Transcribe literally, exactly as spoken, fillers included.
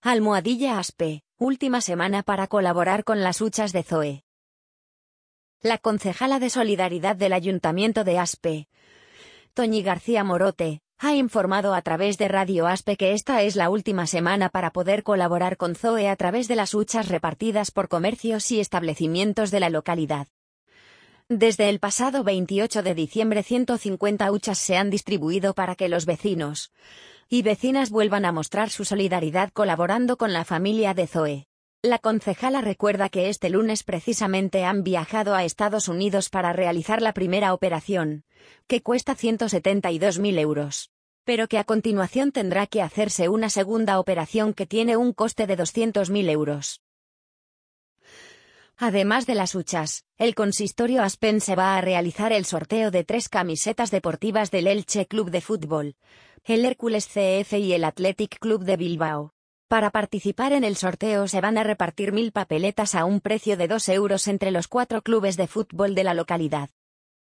Almohadilla Aspe, última semana para colaborar con las huchas de Zoe. La concejala de Solidaridad del Ayuntamiento de Aspe, Toñi García Morote, ha informado a través de Radio Aspe que esta es la última semana para poder colaborar con Zoe a través de las huchas repartidas por comercios y establecimientos de la localidad. Desde el pasado veintiocho de diciembre ciento cincuenta huchas se han distribuido para que los vecinos y vecinas vuelvan a mostrar su solidaridad colaborando con la familia de Zoe. La concejala recuerda que este lunes precisamente han viajado a Estados Unidos para realizar la primera operación, que cuesta ciento setenta y dos mil euros, pero que a continuación tendrá que hacerse una segunda operación que tiene un coste de doscientos mil euros. Además de las huchas, el consistorio aspense va a realizar el sorteo de tres camisetas deportivas del Elche Club de Fútbol, el Hércules C F y el Athletic Club de Bilbao. Para participar en el sorteo se van a repartir mil papeletas a un precio de dos euros entre los cuatro clubes de fútbol de la localidad.